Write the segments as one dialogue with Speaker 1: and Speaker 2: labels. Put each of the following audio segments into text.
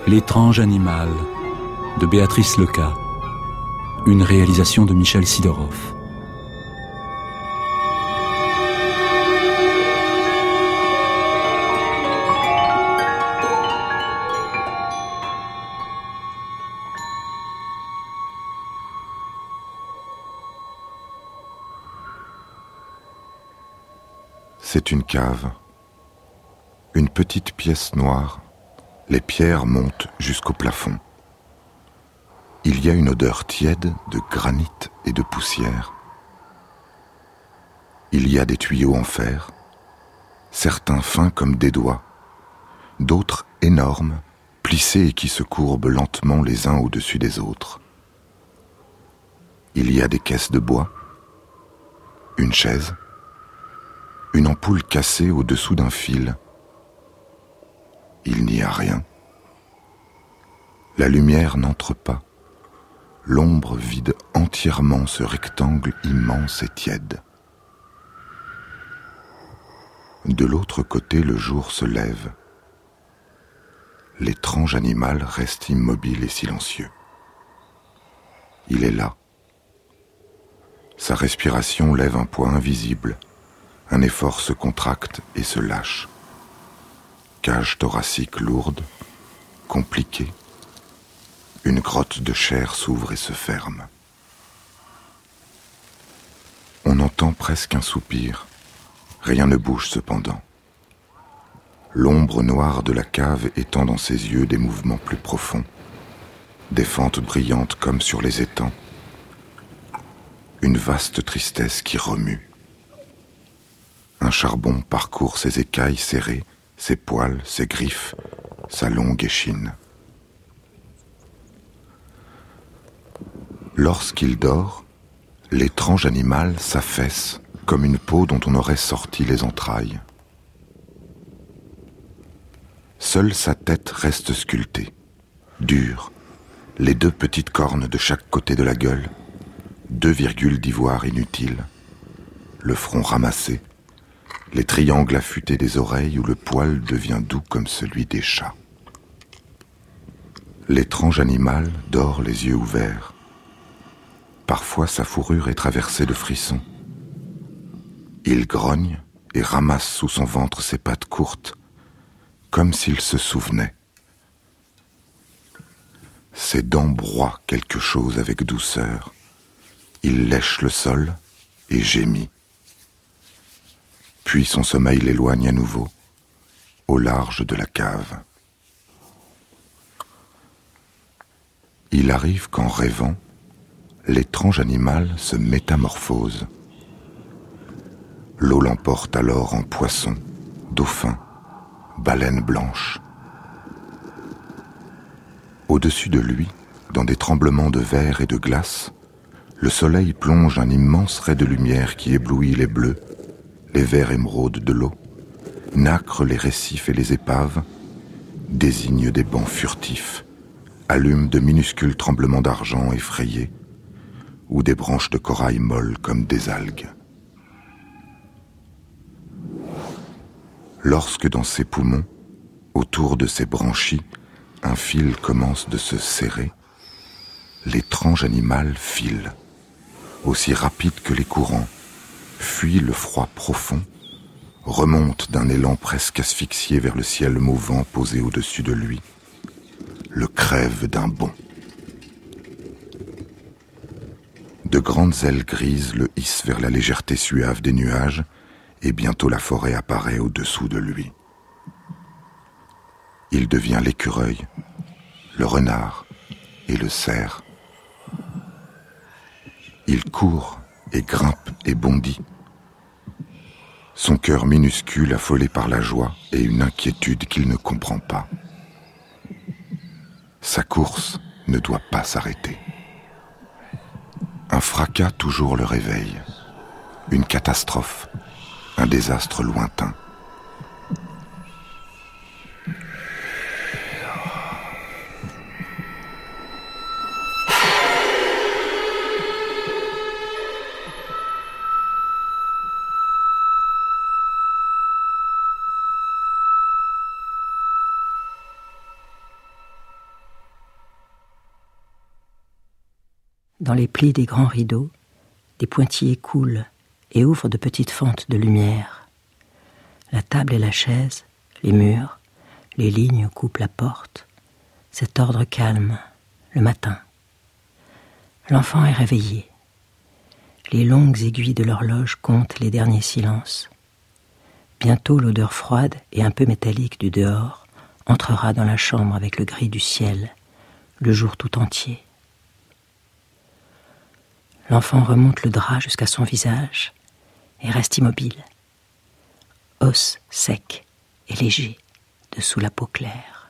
Speaker 1: L'étrange animal de Béatrice Leca, une réalisation de Michel Sidorov.
Speaker 2: C'est une cave, une petite pièce noire, les pierres montent jusqu'au plafond. Il y a une odeur tiède de granit et de poussière. Il y a des tuyaux en fer, certains fins comme des doigts, d'autres énormes, plissés et qui se courbent lentement les uns au-dessus des autres. Il y a des caisses de bois, une chaise, une ampoule cassée au-dessous d'un fil. Il n'y a rien. La lumière n'entre pas. L'ombre vide entièrement ce rectangle immense et tiède. De l'autre côté, le jour se lève. L'étrange animal reste immobile et silencieux. Il est là. Sa respiration lève un poids invisible. Un effort se contracte et se lâche. Cage thoracique lourde, compliquée. Une grotte de chair s'ouvre et se ferme. On entend presque un soupir. Rien ne bouge cependant. L'ombre noire de la cave étend dans ses yeux des mouvements plus profonds, des fentes brillantes comme sur les étangs. Une vaste tristesse qui remue. Un charbon parcourt ses écailles serrées, ses poils, ses griffes, sa longue échine. Lorsqu'il dort, l'étrange animal s'affaisse comme une peau dont on aurait sorti les entrailles. Seule sa tête reste sculptée, dure, les deux petites cornes de chaque côté de la gueule, 2 virgules d'ivoire inutiles, le front ramassé, les triangles affûtés des oreilles où le poil devient doux comme celui des chats. L'étrange animal dort les yeux ouverts. Parfois sa fourrure est traversée de frissons. Il grogne et ramasse sous son ventre ses pattes courtes, comme s'il se souvenait. Ses dents broient quelque chose avec douceur. Il lèche le sol et gémit. Puis son sommeil l'éloigne à nouveau, au large de la cave. Il arrive qu'en rêvant, l'étrange animal se métamorphose. L'eau l'emporte alors en poisson, dauphin, baleine blanche. Au-dessus de lui, dans des tremblements de verre et de glace, le soleil plonge un immense ray de lumière qui éblouit les bleus, les verts émeraudes de l'eau, nacre les récifs et les épaves, désigne des bancs furtifs, allume de minuscules tremblements d'argent effrayés, ou des branches de corail molles comme des algues. Lorsque dans ses poumons, autour de ses branchies, un fil commence de se serrer, l'étrange animal file, aussi rapide que les courants, fuit le froid profond, remonte d'un élan presque asphyxié vers le ciel mouvant posé au-dessus de lui, le crève d'un bond. De grandes ailes grises le hissent vers la légèreté suave des nuages, et bientôt la forêt apparaît au-dessous de lui. Il devient l'écureuil, le renard et le cerf. Il court et grimpe et bondit. Son cœur minuscule affolé par la joie et une inquiétude qu'il ne comprend pas. Sa course ne doit pas s'arrêter. Un fracas toujours le réveille, une catastrophe, un désastre lointain.
Speaker 3: Dans les plis des grands rideaux, des pointillés coulent et ouvrent de petites fentes de lumière. La table et la chaise, les murs, les lignes coupent la porte. Cet ordre calme, le matin. L'enfant est réveillé. Les longues aiguilles de l'horloge comptent les derniers silences. Bientôt l'odeur froide et un peu métallique du dehors entrera dans la chambre avec le gris du ciel, le jour tout entier. L'enfant remonte le drap jusqu'à son visage et reste immobile, os sec et léger dessous la peau claire.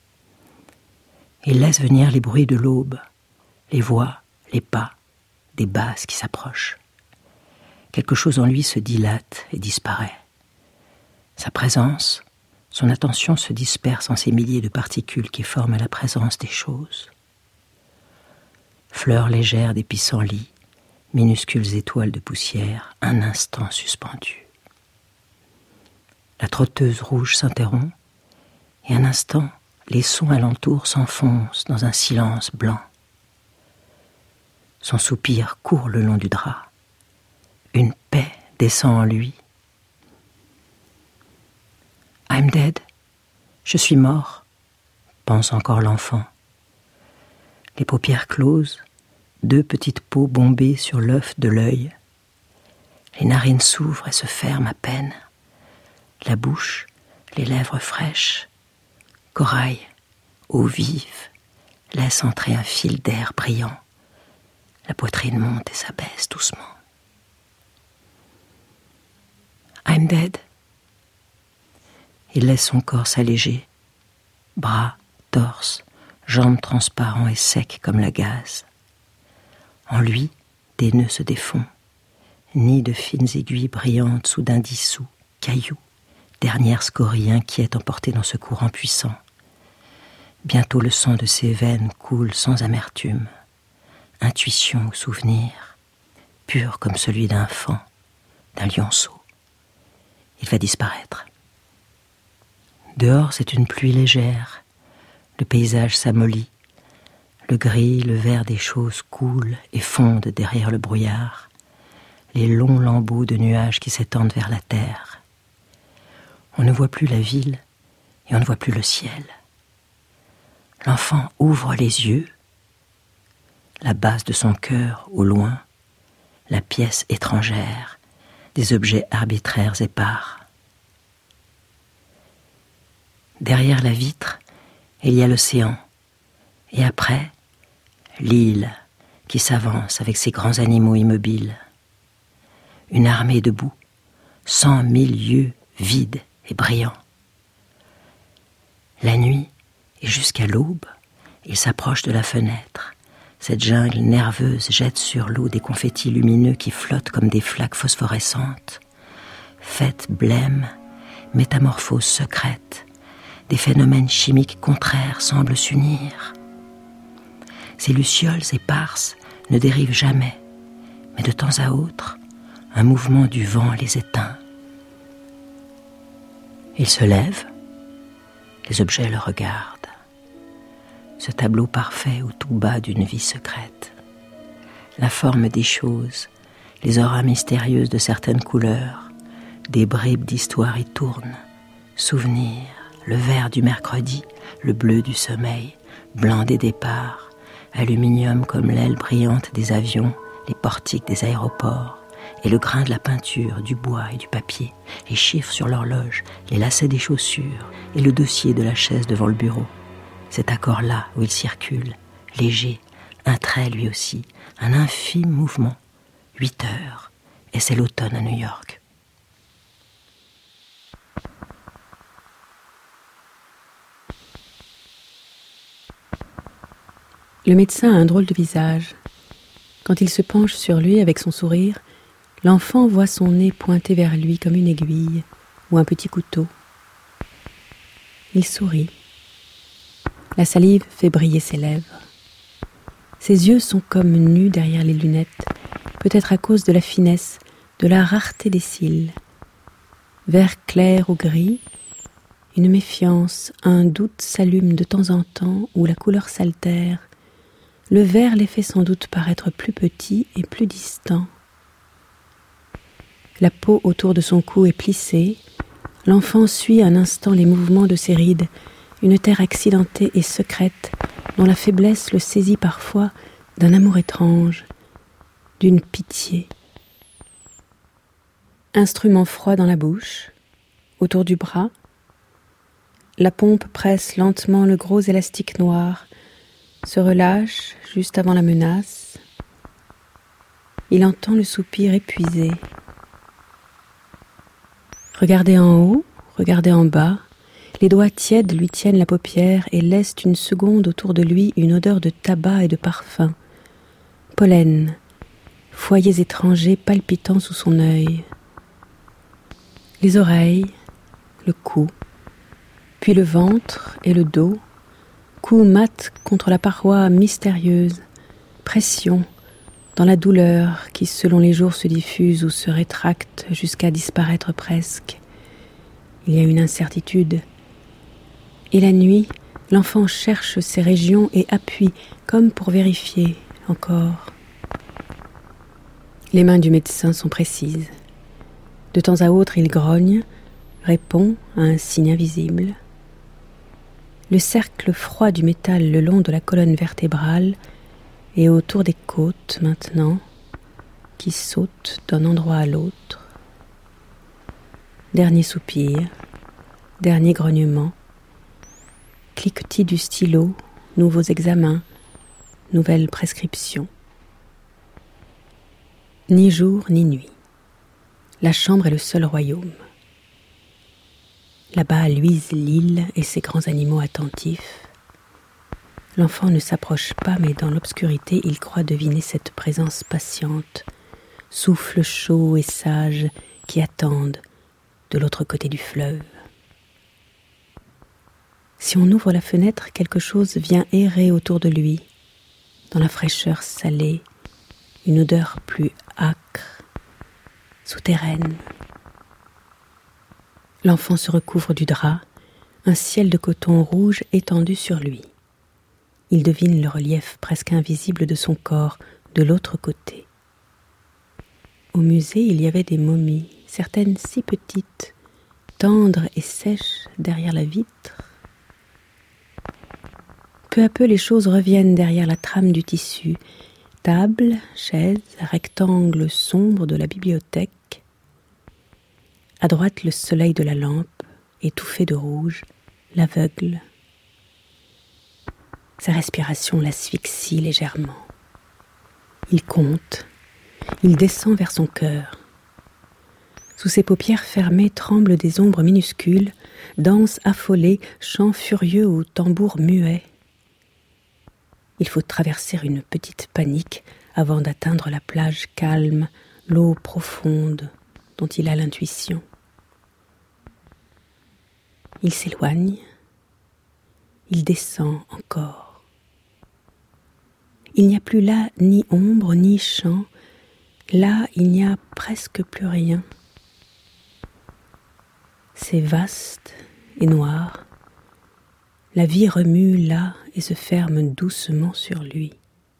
Speaker 3: Il laisse venir les bruits de l'aube, les voix, les pas, des basses qui s'approchent. Quelque chose en lui se dilate et disparaît. Sa présence, son attention se disperse en ces milliers de particules qui forment la présence des choses. Fleurs légères des pissenlits, minuscules étoiles de poussière, un instant suspendues. La trotteuse rouge s'interrompt, et un instant, les sons alentour s'enfoncent dans un silence blanc. Son soupir court le long du drap. Une paix descend en lui. « I'm dead. Je suis mort », pense encore l'enfant. Les paupières closes, 2 petites peaux bombées sur l'œuf de l'œil. Les narines s'ouvrent et se ferment à peine. La bouche, les lèvres fraîches. Corail, eau vive, laisse entrer un fil d'air brillant. La poitrine monte et s'abaisse doucement. « I'm dead ». Il laisse son corps s'alléger. Bras, torse, jambes transparents et secs comme la gaze. En lui, des nœuds se défont. Nids de fines aiguilles brillantes soudain dissous, cailloux, dernière scorie inquiète emportée dans ce courant puissant. Bientôt le sang de ses veines coule sans amertume. Intuition ou souvenir, pur comme celui d'un faon, d'un lionceau. Il va disparaître. Dehors, c'est une pluie légère. Le paysage s'amollit. Le gris, le vert des choses coulent et fondent derrière le brouillard. Les longs lambeaux de nuages qui s'étendent vers la terre. On ne voit plus la ville et on ne voit plus le ciel. L'enfant ouvre les yeux. La base de son cœur, au loin, la pièce étrangère, des objets arbitraires épars. Derrière la vitre, il y a l'océan, et après, l'île qui s'avance avec ses grands animaux immobiles. Une armée debout, 100 000 yeux vides et brillants. La nuit, et jusqu'à l'aube, il s'approche de la fenêtre. Cette jungle nerveuse jette sur l'eau des confettis lumineux qui flottent comme des flaques phosphorescentes. Fête blême, métamorphose secrète, des phénomènes chimiques contraires semblent s'unir. Ces lucioles éparses ne dérivent jamais, mais de temps à autre, un mouvement du vent les éteint. Il se lève, les objets le regardent. Ce tableau parfait au tout bas d'une vie secrète. La forme des choses, les auras mystérieuses de certaines couleurs, des bribes d'histoire y tournent, souvenirs, le vert du mercredi, le bleu du sommeil, blanc des départs, aluminium comme l'aile brillante des avions, les portiques des aéroports, et le grain de la peinture, du bois et du papier, les chiffres sur l'horloge, les lacets des chaussures et le dossier de la chaise devant le bureau. Cet accord-là où il circule, léger, un trait lui aussi, un infime mouvement, 8 heures, et c'est l'automne à New York.
Speaker 4: Le médecin a un drôle de visage. Quand il se penche sur lui avec son sourire, l'enfant voit son nez pointé vers lui comme une aiguille ou un petit couteau. Il sourit. La salive fait briller ses lèvres. Ses yeux sont comme nus derrière les lunettes, peut-être à cause de la finesse, de la rareté des cils. Vert clair ou gris, une méfiance, un doute s'allume de temps en temps où la couleur s'altère, le verre les fait sans doute paraître plus petits et plus distants. La peau autour de son cou est plissée. L'enfant suit un instant les mouvements de ses rides, une terre accidentée et secrète, dont la faiblesse le saisit parfois d'un amour étrange, d'une pitié. Instrument froid dans la bouche, autour du bras. La pompe presse lentement le gros élastique noir, se relâche juste avant la menace. Il entend le soupir épuisé. Regardez en haut, regardez en bas. Les doigts tièdes lui tiennent la paupière et laissent une seconde autour de lui une odeur de tabac et de parfum. Pollen, foyers étrangers palpitant sous son œil. Les oreilles, le cou, puis le ventre et le dos, cou mat contre la paroi mystérieuse, pression dans la douleur qui selon les jours se diffuse ou se rétracte jusqu'à disparaître presque. Il y a une incertitude. Et la nuit, l'enfant cherche ces régions et appuie, comme pour vérifier encore. Les mains du médecin sont précises. De temps à autre, il grogne, répond à un signe invisible. Le cercle froid du métal le long de la colonne vertébrale et autour des côtes maintenant, qui sautent d'un endroit à l'autre. Dernier soupir, dernier grognement, cliquetis du stylo, nouveaux examens, nouvelles prescriptions. Ni jour ni nuit. La chambre est le seul royaume. Là-bas luisent l'île et ses grands animaux attentifs. L'enfant ne s'approche pas, mais dans l'obscurité, il croit deviner cette présence patiente, souffle chaud et sage qui attendent de l'autre côté du fleuve. Si on ouvre la fenêtre, quelque chose vient errer autour de lui, dans la fraîcheur salée, une odeur plus âcre, souterraine. L'enfant se recouvre du drap, un ciel de coton rouge étendu sur lui. Il devine le relief presque invisible de son corps de l'autre côté. Au musée, il y avait des momies, certaines si petites, tendres et sèches derrière la vitre. Peu à peu, les choses reviennent derrière la trame du tissu. Table, chaise, rectangle sombre de la bibliothèque. À droite, le soleil de la lampe, étouffé de rouge, l'aveugle. Sa respiration l'asphyxie légèrement. Il compte, il descend vers son cœur. Sous ses paupières fermées tremblent des ombres minuscules, danses affolées, chants furieux ou tambours muets. Il faut traverser une petite panique avant d'atteindre la plage calme, l'eau profonde dont il a l'intuition. Il s'éloigne, il descend encore. Il n'y a plus là ni ombre ni chant, là il n'y a presque plus rien. C'est vaste et noir. La vie remue là et se ferme doucement sur lui.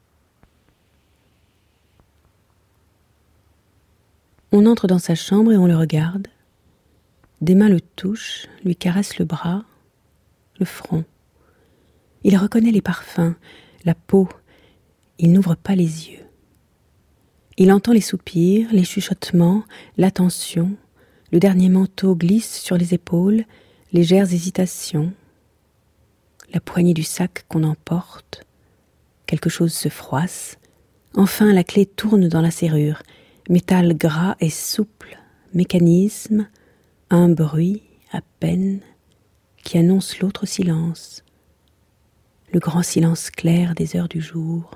Speaker 4: On entre dans sa chambre et on le regarde. Des mains le touchent, lui caressent le bras, le front. Il reconnaît les parfums, la peau. Il n'ouvre pas les yeux. Il entend les soupirs, les chuchotements, l'attention. Le dernier manteau glisse sur les épaules, légères hésitations. La poignée du sac qu'on emporte. Quelque chose se froisse. Enfin, la clé tourne dans la serrure. Métal gras et souple, mécanisme, un bruit à peine qui annonce l'autre silence. Le grand silence clair des heures du jour.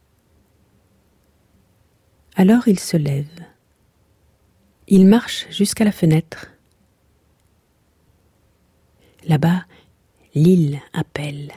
Speaker 4: Alors il se lève. Il marche jusqu'à la fenêtre. Là-bas, l'île appelle.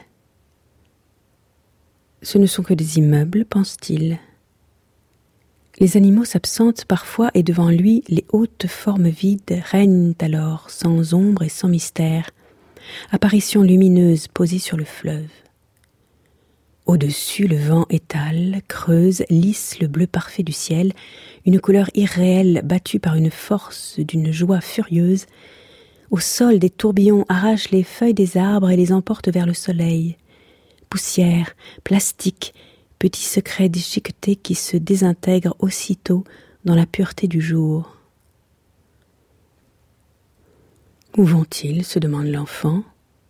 Speaker 4: Ce ne sont que des immeubles, pense-t-il. Les animaux s'absentent parfois et devant lui, les hautes formes vides règnent alors sans ombre et sans mystère, apparition lumineuse posée sur le fleuve. Au-dessus, le vent étale, creuse, lisse le bleu parfait du ciel, une couleur irréelle battue par une force d'une joie furieuse. Au sol, des tourbillons arrachent les feuilles des arbres et les emportent vers le soleil. Poussière, plastique, petits secrets déchiquetés qui se désintègrent aussitôt dans la pureté du jour. Où vont-ils, se demande l'enfant.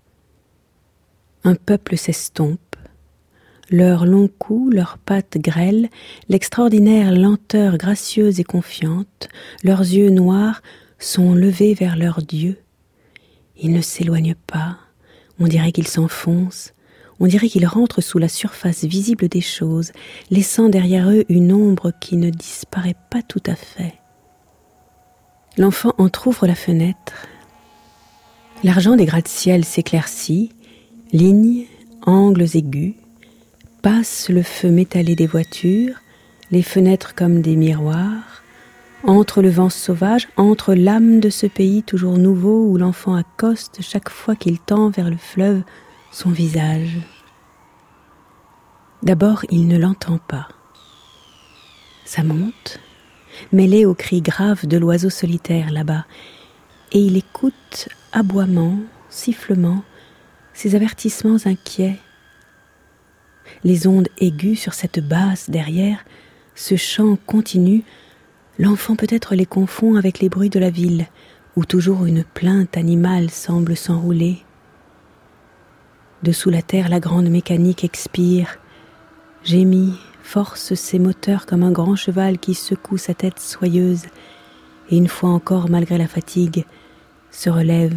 Speaker 4: Un peuple s'estompe. Leurs longs coups, leurs pattes grêles, l'extraordinaire lenteur gracieuse et confiante, leurs yeux noirs sont levés vers leur Dieu. Ils ne s'éloignent pas, on dirait qu'ils s'enfoncent, on dirait qu'ils rentrent sous la surface visible des choses, laissant derrière eux une ombre qui ne disparaît pas tout à fait. L'enfant entr'ouvre la fenêtre. L'argent des gratte-ciel s'éclaircit, lignes, angles aigus, passe le feu métallé des voitures, les fenêtres comme des miroirs, entre le vent sauvage, entre l'âme de ce pays toujours nouveau où l'enfant accoste chaque fois qu'il tend vers le fleuve son visage. D'abord, il ne l'entend pas. Ça monte, mêlé aux cris graves de l'oiseau solitaire là-bas, et il écoute aboiements, sifflements, ces avertissements inquiets. Les ondes aiguës sur cette basse derrière, ce chant continu, l'enfant peut-être les confond avec les bruits de la ville, où toujours une plainte animale semble s'enrouler. Dessous la terre, la grande mécanique expire, gémit, force ses moteurs comme un grand cheval qui secoue sa tête soyeuse, et une fois encore, malgré la fatigue, se relève.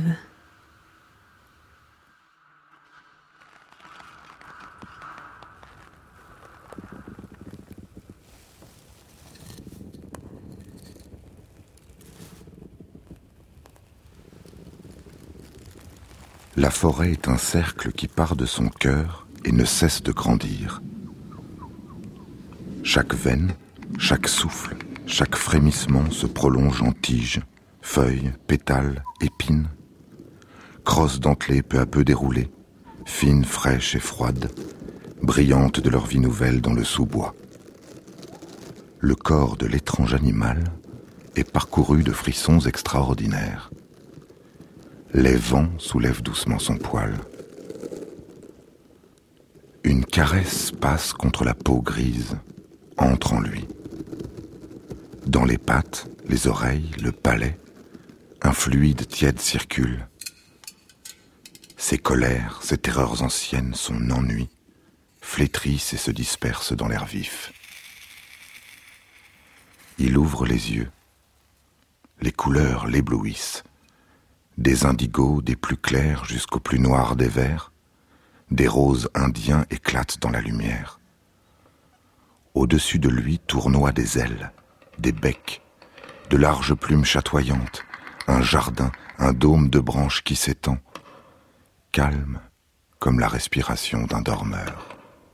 Speaker 2: La forêt est un cercle qui part de son cœur et ne cesse de grandir. Chaque veine, chaque souffle, chaque frémissement se prolonge en tiges, feuilles, pétales, épines. Crosses dentelées peu à peu déroulées, fines, fraîches et froides, brillantes de leur vie nouvelle dans le sous-bois. Le corps de l'étrange animal est parcouru de frissons extraordinaires. Les vents soulèvent doucement son poil. Une caresse passe contre la peau grise, entre en lui. Dans les pattes, les oreilles, le palais, un fluide tiède circule. Ses colères, ses terreurs anciennes, son ennui, flétrissent et se dispersent dans l'air vif. Il ouvre les yeux. Les couleurs l'éblouissent. Des indigos, des plus clairs jusqu'aux plus noirs des verts, des roses indiens éclatent dans la lumière. Au-dessus de lui tournoient des ailes, des becs, de larges plumes chatoyantes, un jardin, un dôme de branches qui s'étend, calme comme la respiration d'un dormeur.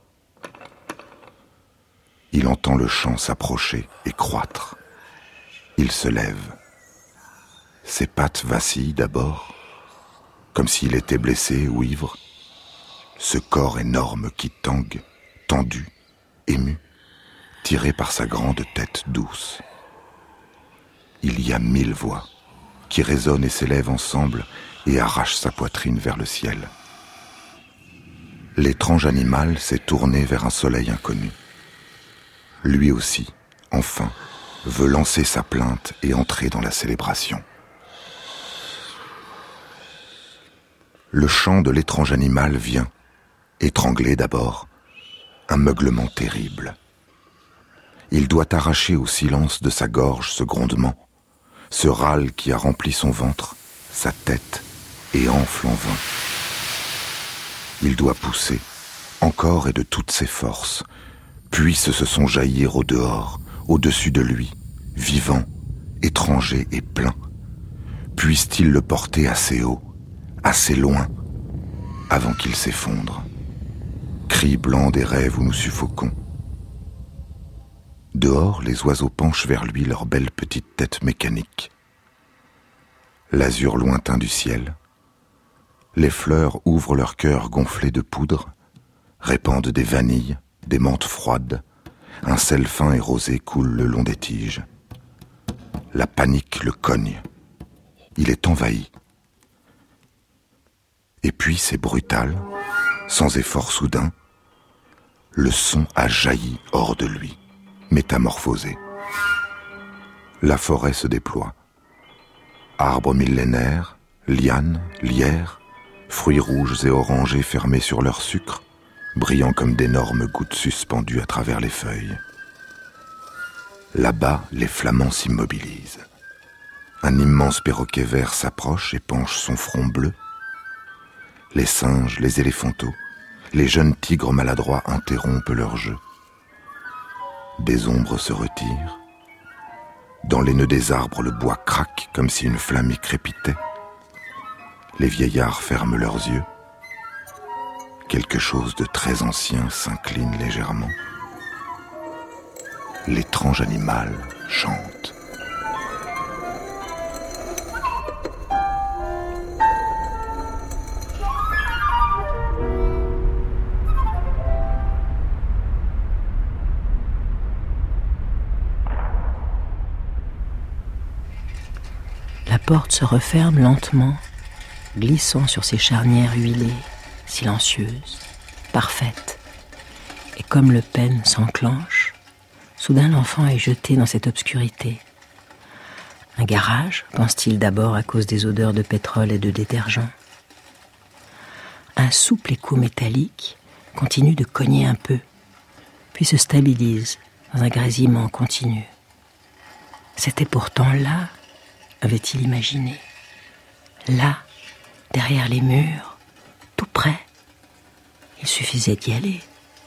Speaker 2: Il entend le chant s'approcher et croître. Il se lève. Ses pattes vacillent d'abord, comme s'il était blessé ou ivre. Ce corps énorme qui tangue, tendu, ému, tiré par sa grande tête douce. Il y a 1000 voix qui résonnent et s'élèvent ensemble et arrachent sa poitrine vers le ciel. L'étrange animal s'est tourné vers un soleil inconnu. Lui aussi, enfin, veut lancer sa plainte et entrer dans la célébration. Le chant de l'étrange animal vient, étranglé d'abord, un meuglement terrible. Il doit arracher au silence de sa gorge ce grondement, ce râle qui a rempli son ventre, sa tête, et enfle en vain. Il doit pousser, encore et de toutes ses forces, puissent se sont jaillir au dehors, au-dessus de lui, vivant, étranger et plein. Puisse-t-il le porter assez haut, assez loin, avant qu'il s'effondre. Cris blancs des rêves où nous suffoquons. Dehors, les oiseaux penchent vers lui leurs belles petites têtes mécaniques. L'azur lointain du ciel. Les fleurs ouvrent leur cœur gonflé de poudre. répandent des vanilles, des menthes froides, un sel fin et rosé coule le long des tiges. La panique le cogne. Il est envahi. Et puis c'est brutal, sans effort soudain, le son a jailli hors de lui, métamorphosé. La forêt se déploie. Arbres millénaires, lianes, lierres, fruits rouges et orangés fermés sur leur sucre, brillant comme d'énormes gouttes suspendues à travers les feuilles. Là-bas, les flamants s'immobilisent. Un immense perroquet vert s'approche et penche son front bleu. Les singes, les éléphantaux, les jeunes tigres maladroits interrompent leur jeu. Des ombres se retirent. Dans les nœuds des arbres, le bois craque comme si une flamme y crépitait. Les vieillards ferment leurs yeux. Quelque chose de très ancien s'incline légèrement. L'étrange animal chante.
Speaker 3: La porte se referme lentement, glissant sur ses charnières huilées, silencieuses, parfaites. Et comme le pêne s'enclenche, soudain l'enfant est jeté dans cette obscurité. Un garage, pense-t-il d'abord à cause des odeurs de pétrole et de détergent. Un souple écho métallique continue de cogner un peu, puis se stabilise dans un grésillement continu. C'était pourtant là, avait-il imaginé. Là, derrière les murs, tout près. Il suffisait d'y aller.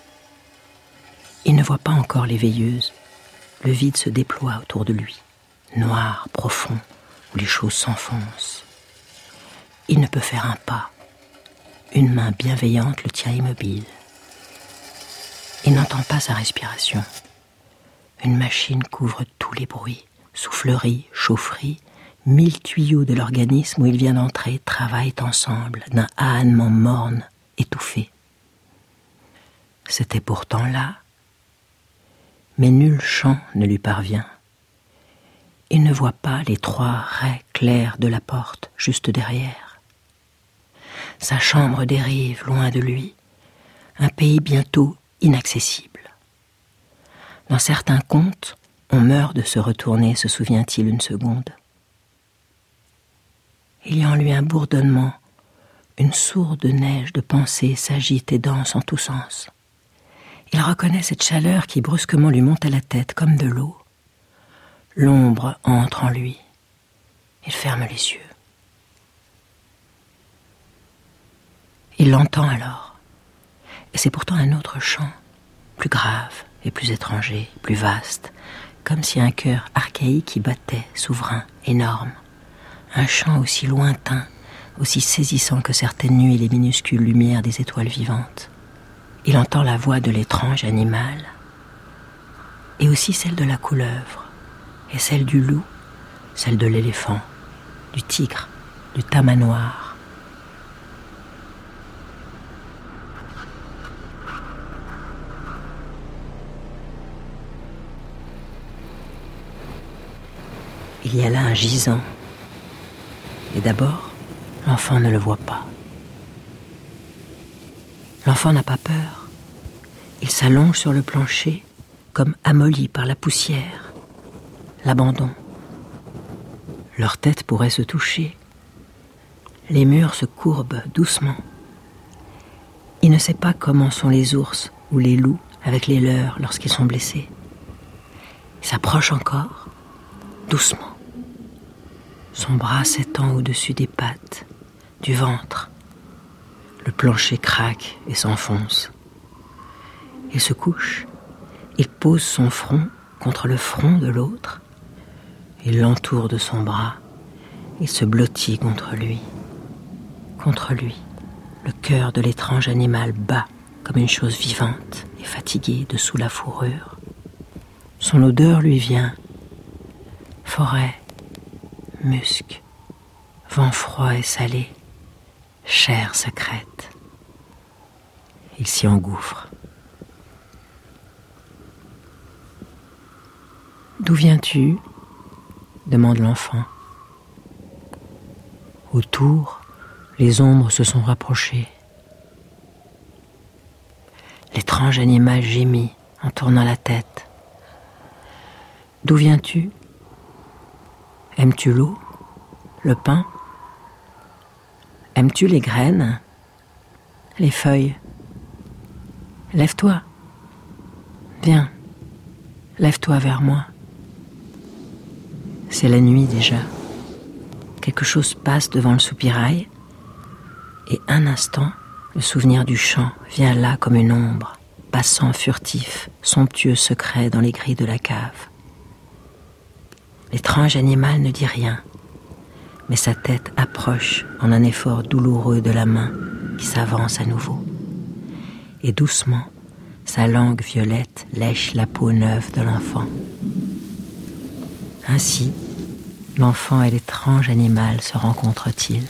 Speaker 3: Il ne voit pas encore les veilleuses. Le vide se déploie autour de lui, noir, profond, où les choses s'enfoncent. Il ne peut faire un pas. Une main bienveillante le tient immobile. Il n'entend pas sa respiration. Une machine couvre tous les bruits, souffleries, chaufferies. 1000 tuyaux de l'organisme où il vient d'entrer travaillent ensemble d'un ahannement morne, étouffé. C'était pourtant là, mais nul chant ne lui parvient. Il ne voit pas les 3 raies claires de la porte juste derrière. Sa chambre dérive loin de lui, un pays bientôt inaccessible. Dans certains contes, on meurt de se retourner, se souvient-il une seconde. Il y a en lui un bourdonnement, une sourde neige de pensées s'agite et danse en tous sens. Il reconnaît cette chaleur qui brusquement lui monte à la tête comme de l'eau. L'ombre entre en lui. Il ferme les yeux. Il l'entend alors. Et c'est pourtant un autre chant, plus grave et plus étranger, plus vaste, comme si un cœur archaïque y battait, souverain, énorme. Un chant aussi lointain, aussi saisissant que certaines nuits les minuscules lumières des étoiles vivantes. Il entend la voix de l'étrange animal, et aussi celle de la couleuvre, et celle du loup, celle de l'éléphant, du tigre, du tamanoir. Il y a là un gisant. Et d'abord, l'enfant ne le voit pas. L'enfant n'a pas peur. Il s'allonge sur le plancher, comme amolli par la poussière, l'abandon. Leur tête pourrait se toucher. Les murs se courbent doucement. Il ne sait pas comment sont les ours ou les loups avec les leurs lorsqu'ils sont blessés. Il s'approche encore, doucement. Son bras s'étend au-dessus des pattes, du ventre. Le plancher craque et s'enfonce. Il se couche. Il pose son front contre le front de l'autre. Il l'entoure de son bras. Il se blottit contre lui. Contre lui, le cœur de l'étrange animal bat comme une chose vivante et fatiguée dessous la fourrure. Son odeur lui vient. Forêt, musc, vent froid et salé, chair secrète. Il s'y engouffre. « D'où viens-tu » demande l'enfant. Autour, les ombres se sont rapprochées. L'étrange animal gémit en tournant la tête. « D'où viens-tu ? Aimes-tu l'eau ? Le pain ? Aimes-tu les graines ? Les feuilles ? Lève-toi. Viens, lève-toi vers moi. » C'est la nuit déjà. Quelque chose passe devant le soupirail et un instant, le souvenir du chant vient là comme une ombre, passant furtif, somptueux secret dans les grilles de la cave. L'étrange animal ne dit rien, mais sa tête approche en un effort douloureux de la main qui s'avance à nouveau. Et doucement, sa langue violette lèche la peau neuve de l'enfant. Ainsi, l'enfant et l'étrange animal se rencontrent-ils.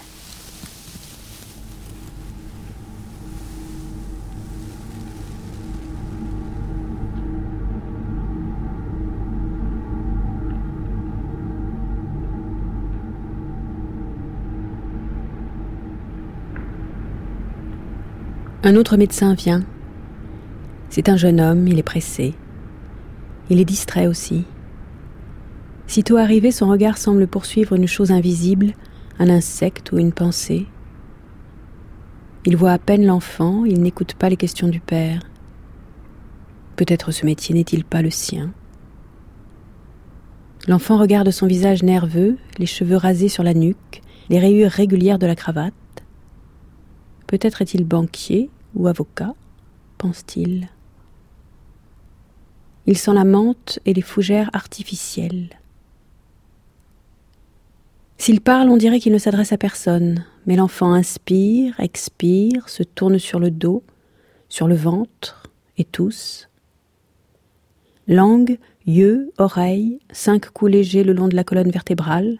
Speaker 4: Un autre médecin vient. C'est un jeune homme, il est pressé. Il est distrait aussi. Sitôt arrivé, son regard semble poursuivre une chose invisible, un insecte ou une pensée. Il voit à peine l'enfant, il n'écoute pas les questions du père. Peut-être ce métier n'est-il pas le sien. L'enfant regarde son visage nerveux, les cheveux rasés sur la nuque, les rayures régulières de la cravate. Peut-être est-il banquier ou avocat, pense-t-il. Il sent la menthe et les fougères artificielles. S'il parle, on dirait qu'il ne s'adresse à personne, mais l'enfant inspire, expire, se tourne sur le dos, sur le ventre, et tousse. Langue, yeux, oreilles, 5 coups légers le long de la colonne vertébrale.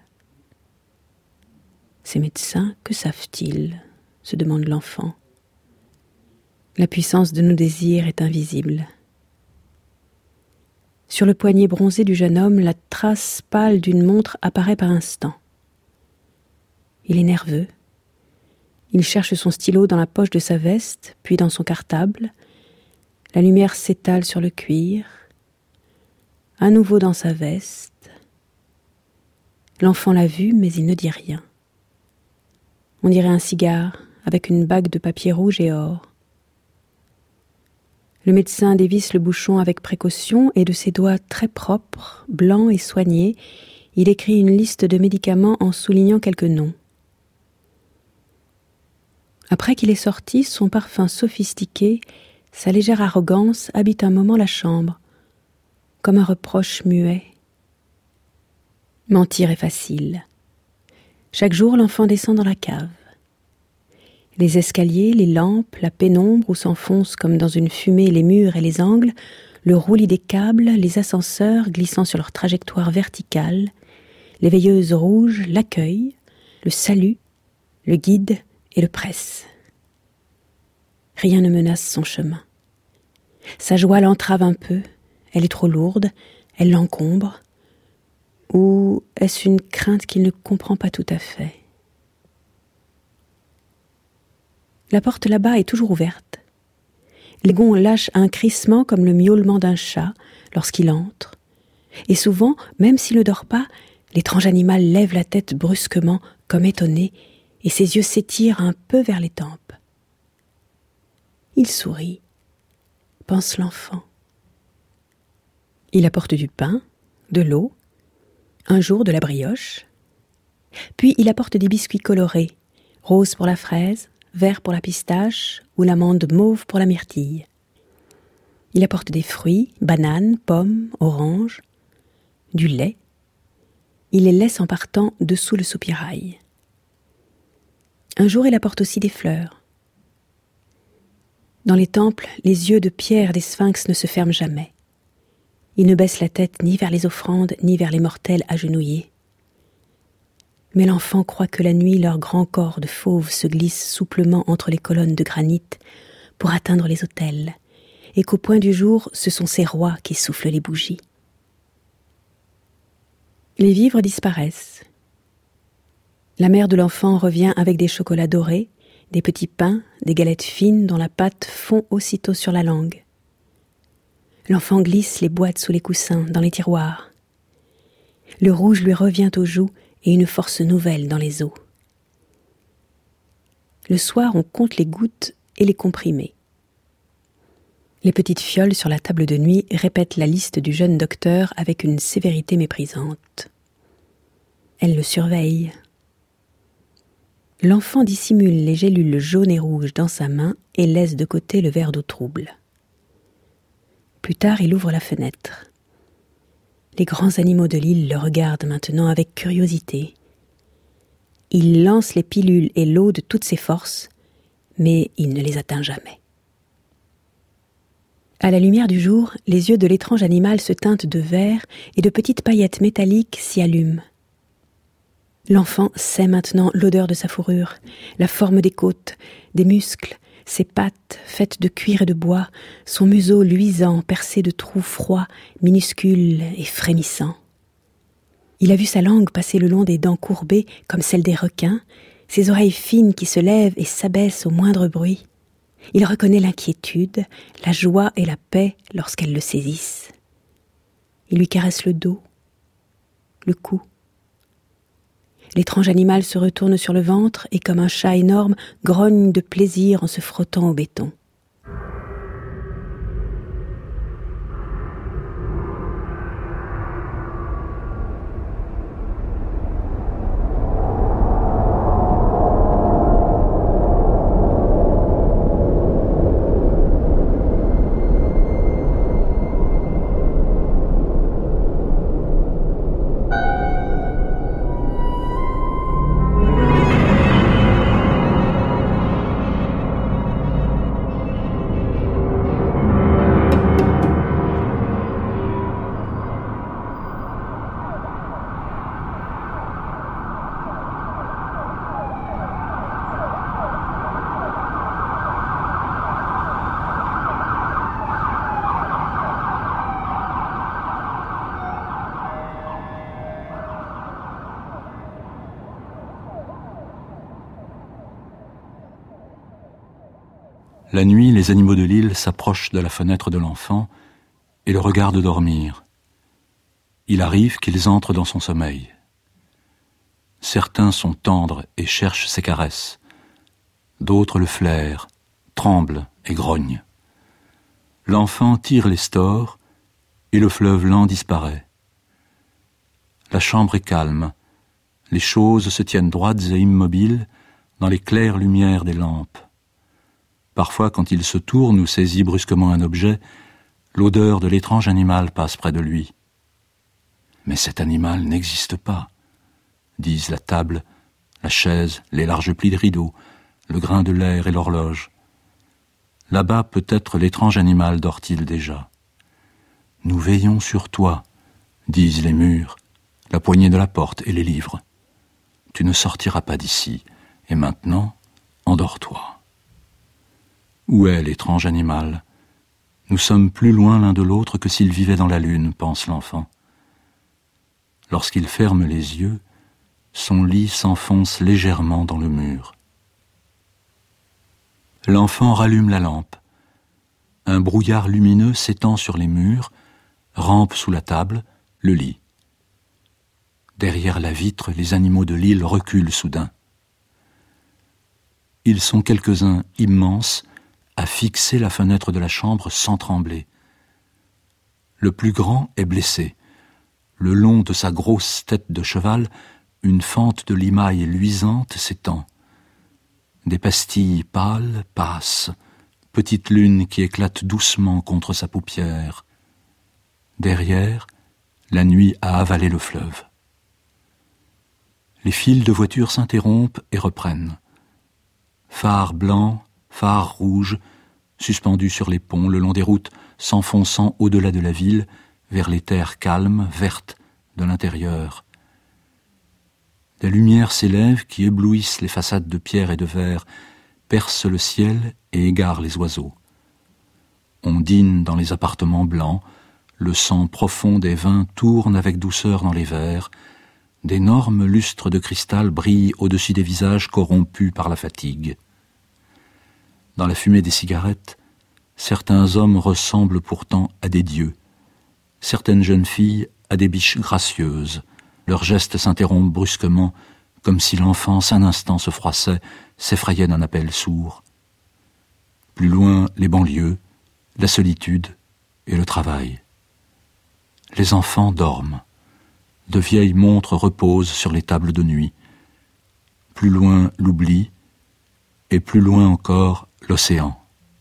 Speaker 4: Ces médecins, que savent-ils ? Se demande l'enfant. La puissance de nos désirs est invisible. Sur le poignet bronzé du jeune homme, la trace pâle d'une montre apparaît par instant. Il est nerveux. Il cherche son stylo dans la poche de sa veste, puis dans son cartable. La lumière s'étale sur le cuir. À nouveau dans sa veste. L'enfant l'a vu, mais il ne dit rien. On dirait un cigare, avec une bague de papier rouge et or. Le médecin dévisse le bouchon avec précaution et de ses doigts très propres, blancs et soignés, il écrit une liste de médicaments en soulignant quelques noms. Après qu'il est sorti, son parfum sophistiqué, sa légère arrogance habitent un moment la chambre, comme un reproche muet. Mentir est facile. Chaque jour, l'enfant descend dans la cave. Les escaliers, les lampes, la pénombre où s'enfoncent comme dans une fumée les murs et les angles, le roulis des câbles, les ascenseurs glissant sur leur trajectoire verticale, les veilleuses rouges, l'accueil, le salut, le guide et le presse. Rien ne menace son chemin. Sa joie l'entrave un peu, elle est trop lourde, elle l'encombre, ou est-ce une crainte qu'il ne comprend pas tout à fait ? La porte là-bas est toujours ouverte. Les gonds lâchent un crissement comme le miaulement d'un chat lorsqu'il entre. Et souvent, même s'il ne dort pas, l'étrange animal lève la tête brusquement, comme étonné, et ses yeux s'étirent un peu vers les tempes. Il sourit, pense l'enfant. Il apporte du pain, de l'eau, un jour de la brioche. Puis il apporte des biscuits colorés, rose pour la fraise, vert pour la pistache ou l'amande mauve pour la myrtille. Il apporte des fruits, bananes, pommes, oranges, du lait. Il les laisse en partant dessous le soupirail. Un jour, il apporte aussi des fleurs. Dans les temples, les yeux de pierre des sphinx ne se ferment jamais. Ils ne baissent la tête ni vers les offrandes, ni vers les mortels agenouillés. Mais l'enfant croit que la nuit, leur grand corps de fauve se glisse souplement entre les colonnes de granit pour atteindre les autels, et qu'au point du jour, ce sont ces rois qui soufflent les bougies. Les vivres disparaissent. La mère de l'enfant revient avec des chocolats dorés, des petits pains, des galettes fines dont la pâte fond aussitôt sur la langue. L'enfant glisse les boîtes sous les coussins, dans les tiroirs. Le rouge lui revient aux joues et une force nouvelle dans les os. Le soir, on compte les gouttes et les comprimés. Les petites fioles sur la table de nuit répètent la liste du jeune docteur avec une sévérité méprisante. Elle le surveille. L'enfant dissimule les gélules jaunes et rouges dans sa main et laisse de côté le verre d'eau trouble. Plus tard, il ouvre la fenêtre. Les grands animaux de l'île le regardent maintenant avec curiosité. Il lance les pilules et l'eau de toutes ses forces, mais il ne les atteint jamais. À la lumière du jour, les yeux de l'étrange animal se teintent de vert et de petites paillettes métalliques s'y allument. L'enfant sait maintenant l'odeur de sa fourrure, la forme des côtes, des muscles, ses pattes faites de cuir et de bois, son museau luisant, percé de trous froids, minuscules et frémissants. Il a vu sa langue passer le long des dents courbées comme celles des requins, ses oreilles fines qui se lèvent et s'abaissent au moindre bruit. Il reconnaît l'inquiétude, la joie et la paix lorsqu'elles le saisissent. Il lui caresse le dos, le cou. L'étrange animal se retourne sur le ventre et, comme un chat énorme, grogne de plaisir en se frottant au béton.
Speaker 1: La nuit, les animaux de l'île s'approchent de la fenêtre de l'enfant et le regardent dormir. Il arrive qu'ils entrent dans son sommeil. Certains sont tendres et cherchent ses caresses. D'autres le flairent, tremblent et grognent. L'enfant tire les stores et le fleuve lent disparaît. La chambre est calme. Les choses se tiennent droites et immobiles dans les claires lumières des lampes. Parfois, quand il se tourne ou saisit brusquement un objet, l'odeur de l'étrange animal passe près de lui. Mais cet animal n'existe pas, disent la table, la chaise, les larges plis de rideaux, le grain de l'air et l'horloge. Là-bas, peut-être l'étrange animal dort-il déjà. Nous veillons sur toi, disent les murs, la poignée de la porte et les livres. Tu ne sortiras pas d'ici, et maintenant, endors-toi. Où est l'étrange animal ? Nous sommes plus loin l'un de l'autre que s'il vivait dans la lune, pense l'enfant. Lorsqu'il ferme les yeux, son lit s'enfonce légèrement dans le mur. L'enfant rallume la lampe. Un brouillard lumineux s'étend sur les murs, rampe sous la table, le lit. Derrière la vitre, les animaux de l'île reculent soudain. Ils sont quelques-uns immenses, à fixer la fenêtre de la chambre sans trembler. Le plus grand est blessé. Le long de sa grosse tête de cheval, une fente de limaille luisante s'étend. Des pastilles pâles passent, petite lune qui éclate doucement contre sa paupière. Derrière, la nuit a avalé le fleuve. Les files de voitures s'interrompent et reprennent. Phares blancs, phares rouges, suspendus sur les ponts, le long des routes, s'enfonçant au-delà de la ville, vers les terres calmes, vertes, de l'intérieur. Des lumières s'élèvent qui éblouissent les façades de pierre et de verre, perce le ciel et égare les oiseaux. On dîne dans les appartements blancs, le sang profond des vins tourne avec douceur dans les verres, d'énormes lustres de cristal brillent au-dessus des visages corrompus par la fatigue. Dans la fumée des cigarettes, certains hommes ressemblent pourtant à des dieux, certaines jeunes filles à des biches gracieuses. Leurs gestes s'interrompent brusquement, comme si l'enfance un instant se froissait, s'effrayait d'un appel sourd. Plus loin, les banlieues, la solitude et le travail. Les enfants dorment. De vieilles montres reposent sur les tables de nuit. Plus loin, l'oubli, et plus loin encore, l'océan.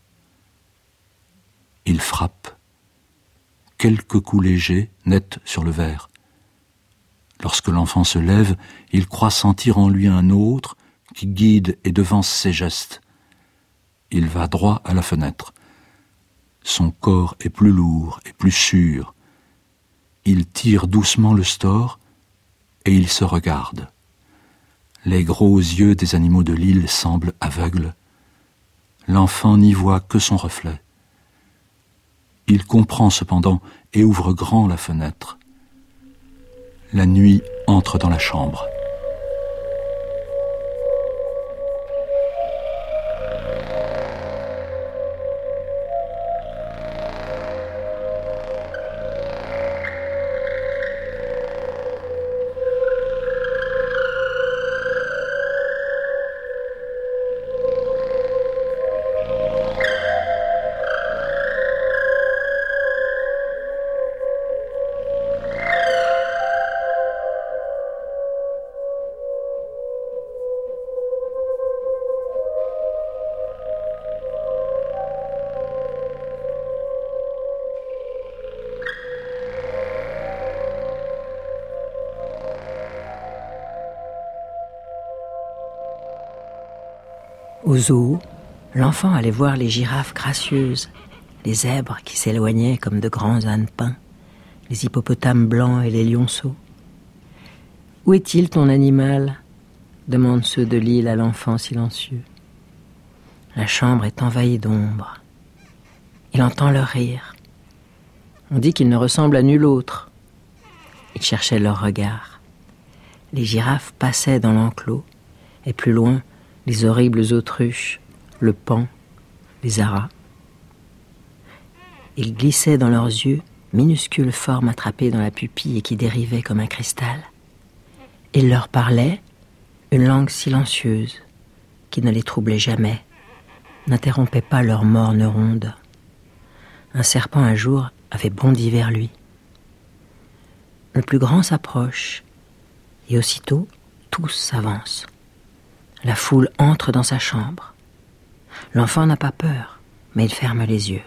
Speaker 1: Il frappe. Quelques coups légers, nets sur le verre. Lorsque l'enfant se lève, il croit sentir en lui un autre qui guide et devance ses gestes. Il va droit à la fenêtre. Son corps est plus lourd et plus sûr. Il tire doucement le store et il se regarde. Les gros yeux des animaux de l'île semblent aveugles. L'enfant n'y voit que son reflet. Il comprend cependant et ouvre grand la fenêtre. La nuit entre dans la chambre.
Speaker 3: Au zoo, l'enfant allait voir les girafes gracieuses, les zèbres qui s'éloignaient comme de grands ânes peints, les hippopotames blancs et les lionceaux. « Où est-il ton animal ?» demandent ceux de l'île à l'enfant silencieux. La chambre est envahie d'ombre. Il entend leur rire. On dit qu'ils ne ressemblent à nul autre. Il cherchait leur regard. Les girafes passaient dans l'enclos, et plus loin, les horribles autruches, le paon, les aras. Il glissait dans leurs yeux, minuscules formes attrapées dans la pupille et qui dérivaient comme un cristal. Il leur parlait, une langue silencieuse, qui ne les troublait jamais, n'interrompait pas leur morne ronde. Un serpent un jour avait bondi vers lui. Le plus grand s'approche, et aussitôt, tous s'avancent. La foule entre dans sa chambre. L'enfant n'a pas peur, mais il ferme les yeux.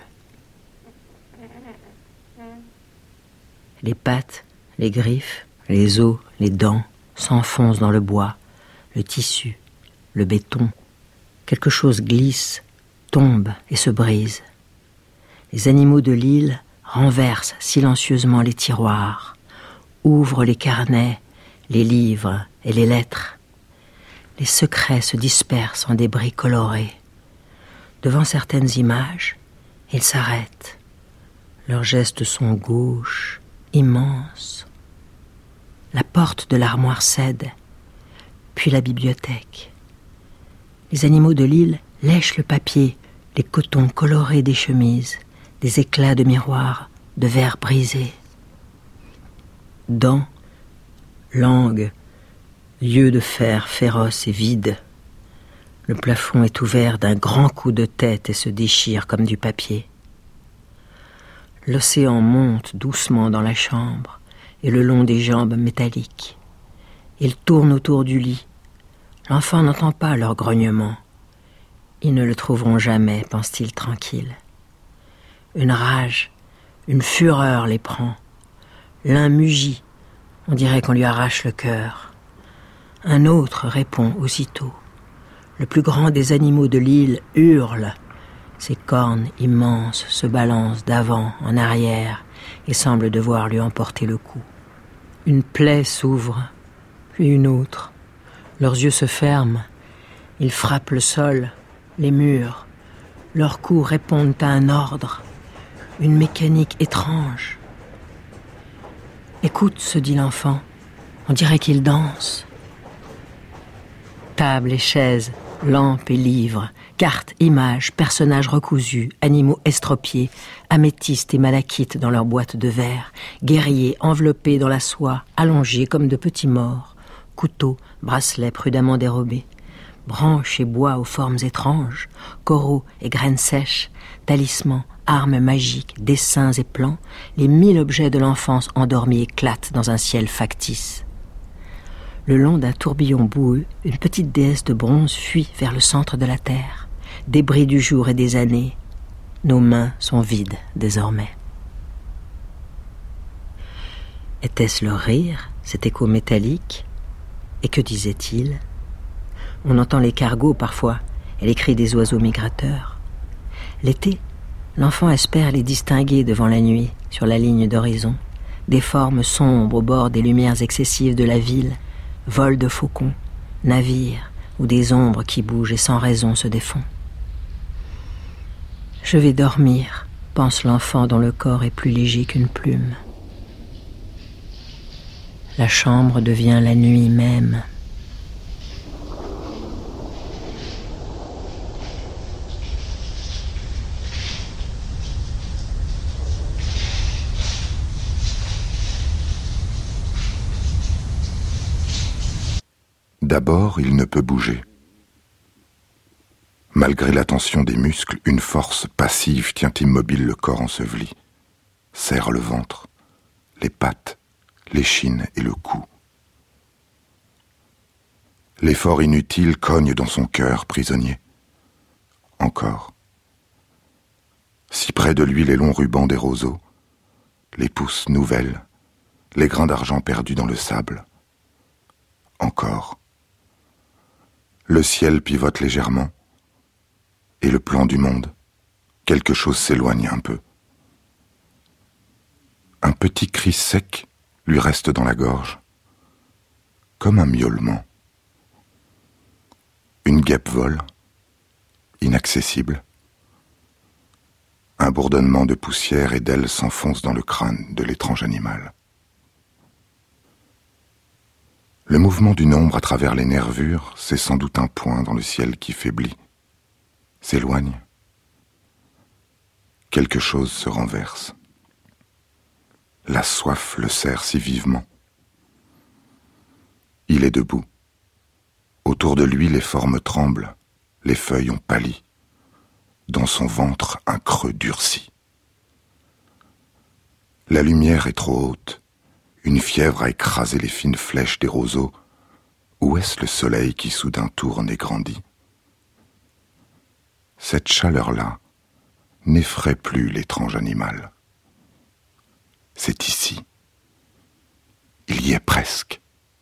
Speaker 3: Les pattes, les griffes, les os, les dents s'enfoncent dans le bois, le tissu, le béton. Quelque chose glisse, tombe et se brise. Les animaux de l'île renversent silencieusement les tiroirs, ouvrent les carnets, les livres et les lettres. Les secrets se dispersent en débris colorés. Devant certaines images, ils s'arrêtent. Leurs gestes sont gauches, immenses. La porte de l'armoire cède, puis la bibliothèque. Les animaux de l'île lèchent le papier, les cotons colorés des chemises, des éclats de miroirs, de verres brisés. Dents, langue, yeux de fer féroces et vides. Le plafond est ouvert d'un grand coup de tête et se déchire comme du papier. L'océan monte doucement dans la chambre et le long des jambes métalliques. Il tourne autour du lit. L'enfant n'entend pas leur grognement. Ils ne le trouveront jamais, pense-t-il tranquille. Une rage, une fureur les prend. L'un mugit, on dirait qu'on lui arrache le cœur. Un autre répond aussitôt. Le plus grand des animaux de l'île hurle. Ses cornes immenses se balancent d'avant en arrière et semblent devoir lui emporter le cou. Une plaie s'ouvre, puis une autre. Leurs yeux se ferment. Ils frappent le sol. Les murs, leurs coups répondent à un ordre, une mécanique étrange. Écoute, se dit l'enfant, on dirait qu'il danse. Tables et chaises, lampes et livres, cartes, images, personnages recousus, animaux estropiés, améthystes et malachites dans leurs boîtes de verre, guerriers enveloppés dans la soie, allongés comme de petits morts, couteaux, bracelets prudemment dérobés, branches et bois aux formes étranges, coraux et graines sèches, talismans, armes magiques, dessins et plans, les 1000 objets de l'enfance endormis éclatent dans un ciel factice. Le long d'un tourbillon boueux, une petite déesse de bronze fuit vers le centre de la terre. Débris du jour et des années. Nos mains sont vides désormais. Était-ce leur rire, cet écho métallique? Et que disait-il? On entend les cargos parfois et les cris des oiseaux migrateurs. L'été, l'enfant espère les distinguer devant la nuit, sur la ligne d'horizon. Des formes sombres au bord des lumières excessives de la ville, vols de faucons, navires ou des ombres qui bougent et sans raison se défont. Je vais dormir, pense l'enfant dont le corps est plus léger qu'une plume. La chambre devient la nuit même.
Speaker 2: D'abord, il ne peut bouger. Malgré la tension des muscles, une force passive tient immobile le corps enseveli, serre le ventre, les pattes, l'échine et le cou. L'effort inutile cogne dans son cœur prisonnier. Encore. Si près de lui les longs rubans des roseaux, les pousses nouvelles, les grains d'argent perdus dans le sable. Encore. Le ciel pivote légèrement, et le plan du monde, quelque chose s'éloigne un peu. Un petit cri sec lui reste dans la gorge, comme un miaulement. Une guêpe vole, inaccessible. Un bourdonnement de poussière et d'ailes s'enfonce dans le crâne de l'étrange animal. Le mouvement d'une ombre à travers les nervures, c'est sans doute un point dans le ciel qui faiblit, s'éloigne. Quelque chose se renverse. La soif le serre si vivement. Il est debout. Autour de lui, les formes tremblent, les feuilles ont pâli. Dans son ventre, un creux durci. La lumière est trop haute. Une fièvre a écrasé les fines flèches des roseaux. Où est-ce le soleil qui soudain tourne et grandit? Cette chaleur-là n'effraie plus l'étrange animal. C'est ici. Il y est presque.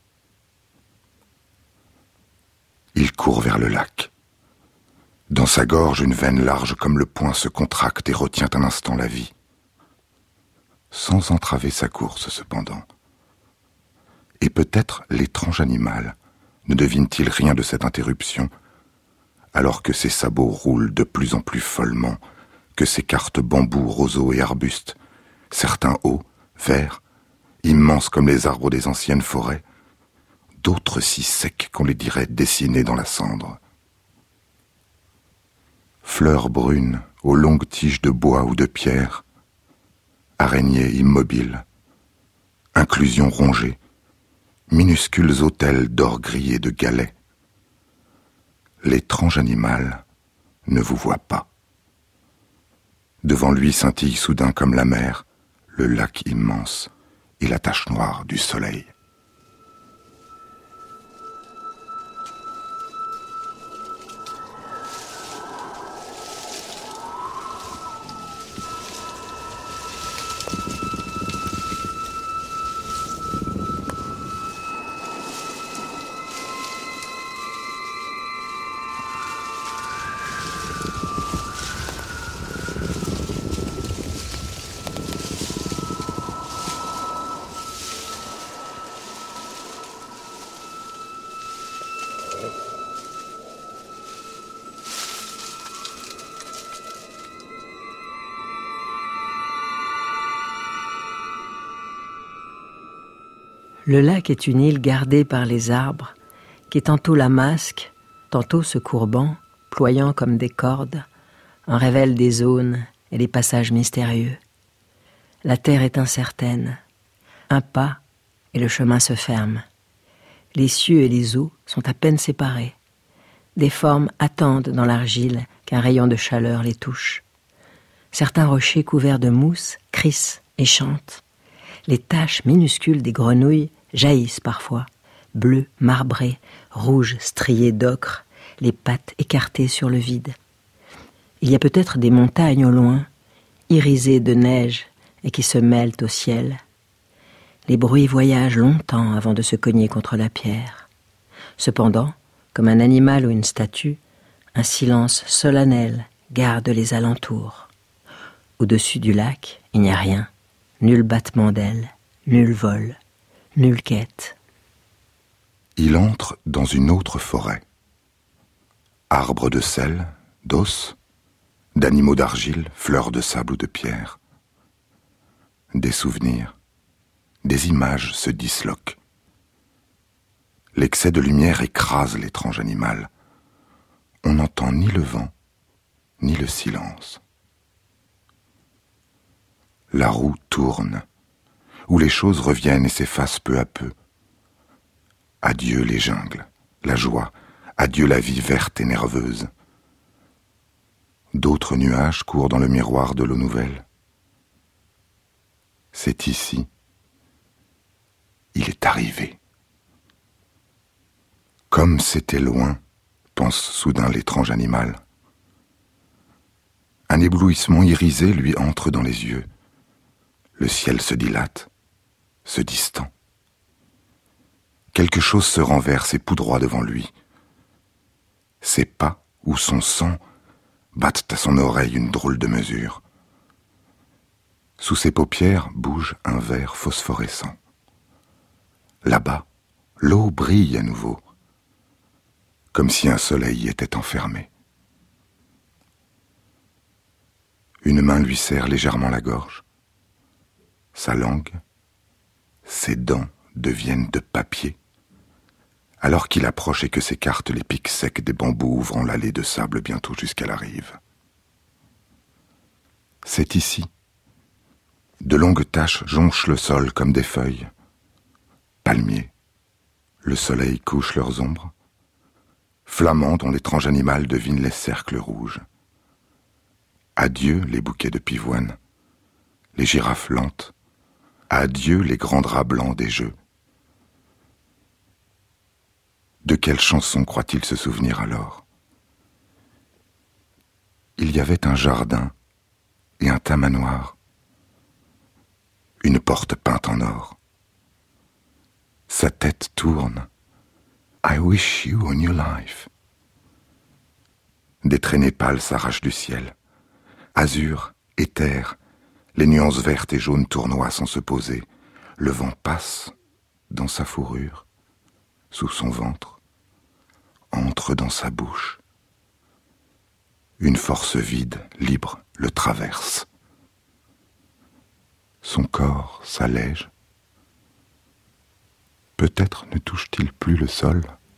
Speaker 2: Il court vers le lac. Dans sa gorge, une veine large comme le poing se contracte et retient un instant la vie. Sans entraver sa course, cependant. Et peut-être l'étrange animal ne devine-t-il rien de cette interruption, alors que ses sabots roulent de plus en plus follement, que s'écartent bambous, roseaux et arbustes, certains hauts, verts, immenses comme les arbres des anciennes forêts, d'autres si secs qu'on les dirait dessinés dans la cendre. Fleurs brunes aux longues tiges de bois ou de pierre, araignées immobiles, inclusions rongées, minuscules autels d'or gris et de galets. L'étrange animal ne vous voit pas. Devant lui scintille soudain comme la mer, le lac immense et la tache noire du soleil.
Speaker 3: Le lac est une île gardée par les arbres, qui tantôt la masquent, tantôt se courbant, ployant comme des cordes, en révèle des zones et des passages mystérieux. La terre est incertaine. Un pas et le chemin se ferme. Les cieux et les eaux sont à peine séparés. Des formes attendent dans l'argile qu'un rayon de chaleur les touche. Certains rochers couverts de mousse crissent et chantent. Les taches minuscules des grenouilles jaillissent parfois, bleues, marbrées, rouges, striées d'ocre, les pattes écartées sur le vide. Il y a peut-être des montagnes au loin, irisées de neige et qui se mêlent au ciel. Les bruits voyagent longtemps avant de se cogner contre la pierre. Cependant, comme un animal ou une statue, un silence solennel garde les alentours. Au-dessus du lac, il n'y a rien, nul battement d'ailes, nul vol, nulle quête.
Speaker 2: Il entre dans une autre forêt. Arbres de sel, d'os, d'animaux d'argile, fleurs de sable ou de pierre. Des souvenirs, des images se disloquent. L'excès de lumière écrase l'étrange animal. On n'entend ni le vent, ni le silence. La roue tourne, où les choses reviennent et s'effacent peu à peu. Adieu les jungles, la joie, adieu la vie verte et nerveuse. D'autres nuages courent dans le miroir de l'eau nouvelle. C'est ici. Il est arrivé. Comme c'était loin, pense soudain l'étrange animal. Un éblouissement irisé lui entre dans les yeux. Le ciel se dilate, se distend. Quelque chose se renverse et poudroie devant lui. Ses pas ou son sang battent à son oreille une drôle de mesure. Sous ses paupières bouge un verre phosphorescent. Là-bas, l'eau brille à nouveau, comme si un soleil était enfermé. Une main lui serre légèrement la gorge. Sa langue, ses dents deviennent de papier, alors qu'il approche et que s'écartent les pics secs des bambous ouvrant l'allée de sable bientôt jusqu'à la rive. C'est ici. De longues taches jonchent le sol comme des feuilles. Palmiers, le soleil couche leurs ombres. Flamands dont l'étrange animal devine les cercles rouges. Adieu les bouquets de pivoine, les girafes lentes. Adieu les grands draps blancs des jeux. De quelle chanson croit-il se souvenir alors? Il y avait un jardin et un tamanoir, une porte peinte en or. Sa tête tourne. I wish you a new life. Des traînées pâles s'arrachent du ciel. Azur, éther, les nuances vertes et jaunes tournoient sans se poser. Le vent passe dans sa fourrure, sous son ventre, entre dans sa bouche. Une force vide, libre, le traverse. Son corps s'allège. Peut-être ne touche-t-il plus le sol.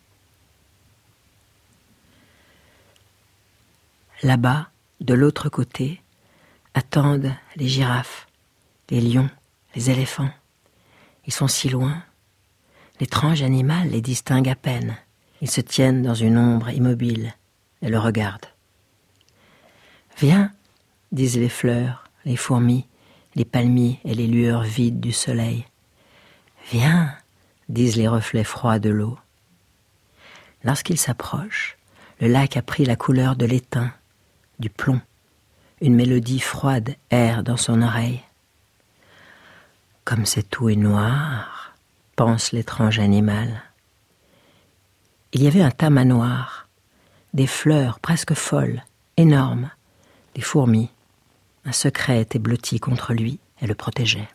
Speaker 3: Là-bas, de l'autre côté, attendent les girafes, les lions, les éléphants. Ils sont si loin. L'étrange animal les distingue à peine. Ils se tiennent dans une ombre immobile et le regardent. « Viens !» disent les fleurs, les fourmis, les palmiers et les lueurs vides du soleil. « Viens !» disent les reflets froids de l'eau. Lorsqu'ils s'approchent, le lac a pris la couleur de l'étain, du plomb. Une mélodie froide erre dans son oreille. Comme cette eau est noire, pense l'étrange animal. Il y avait un tamanoir, des fleurs presque folles, énormes, des fourmis. Un secret était blotti contre lui et le protégeait.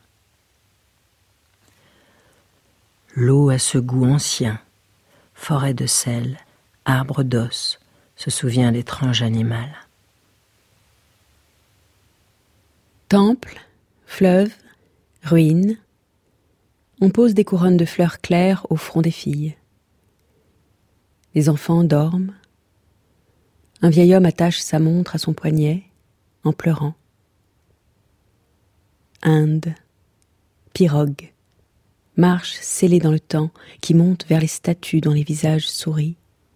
Speaker 3: L'eau a ce goût ancien, forêt de sel, arbre d'os, se souvient l'étrange animal.
Speaker 4: Temple, fleuve, ruines. On pose des couronnes de fleurs claires au front des filles. Les enfants dorment. Un vieil homme attache sa montre à son poignet, en pleurant. Inde, pirogue, marche scellée dans le temps qui monte vers les statues dont les visages sourient.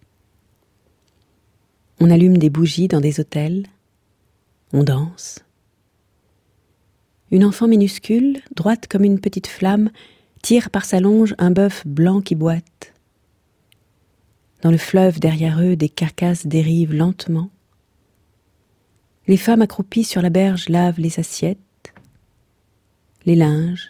Speaker 4: On allume des bougies dans des hôtels. On danse. Une enfant minuscule, droite comme une petite flamme, tire par sa longe un bœuf blanc qui boite. Dans le fleuve derrière eux, des carcasses dérivent lentement. Les femmes accroupies sur la berge lavent les assiettes, les linges.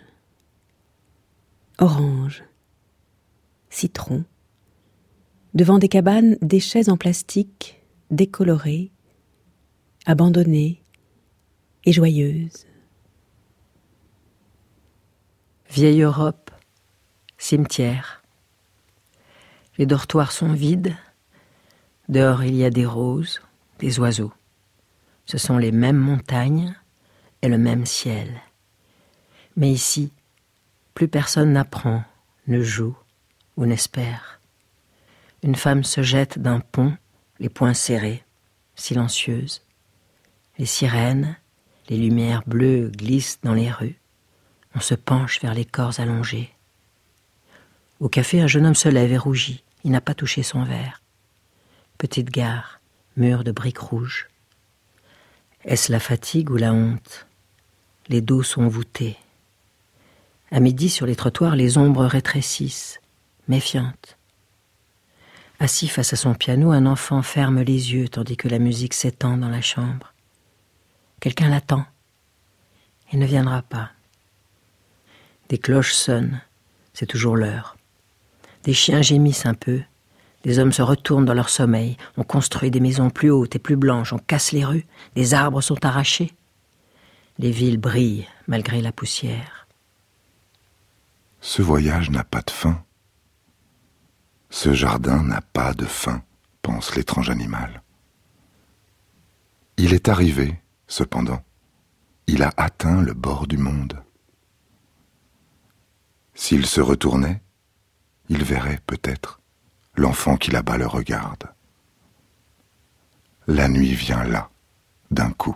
Speaker 4: Orange, citron. Devant des cabanes, des chaises en plastique, décolorées, abandonnées et joyeuses.
Speaker 3: Vieille Europe, cimetière. Les dortoirs sont vides. Dehors, il y a des roses, des oiseaux. Ce sont les mêmes montagnes et le même ciel. Mais ici, plus personne n'apprend, ne joue ou n'espère. Une femme se jette d'un pont, les poings serrés, silencieuse. Les sirènes, les lumières bleues glissent dans les rues. On se penche vers les corps allongés. Au café, un jeune homme se lève et rougit. Il n'a pas touché son verre. Petite gare, mur de briques rouges. Est-ce la fatigue ou la honte? Les dos sont voûtés. À midi, sur les trottoirs, les ombres rétrécissent, méfiantes. Assis face à son piano, un enfant ferme les yeux tandis que la musique s'étend dans la chambre. Quelqu'un l'attend. Il ne viendra pas. Des cloches sonnent, c'est toujours l'heure. Des chiens gémissent un peu, des hommes se retournent dans leur sommeil, on construit des maisons plus hautes et plus blanches, on casse les rues, des arbres sont arrachés. Les villes brillent malgré la poussière.
Speaker 2: Ce voyage n'a pas de fin. Ce jardin n'a pas de fin, pense l'étrange animal. Il est arrivé, cependant. Il a atteint le bord du monde. S'il se retournait, il verrait peut-être l'enfant qui là-bas le regarde. La nuit vient là, d'un coup.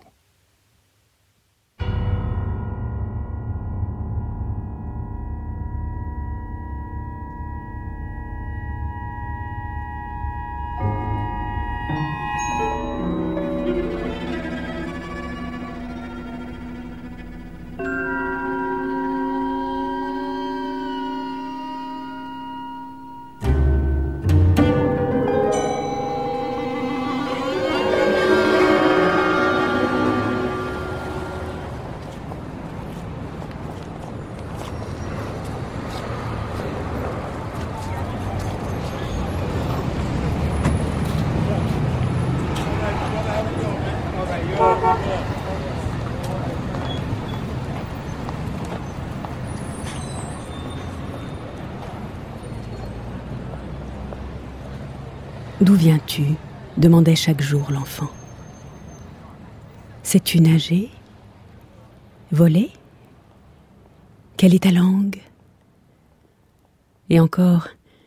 Speaker 4: D'où viens-tu ? Demandait chaque jour l'enfant. Sais-tu nager ? Voler ? Quelle est ta langue ? Et encore,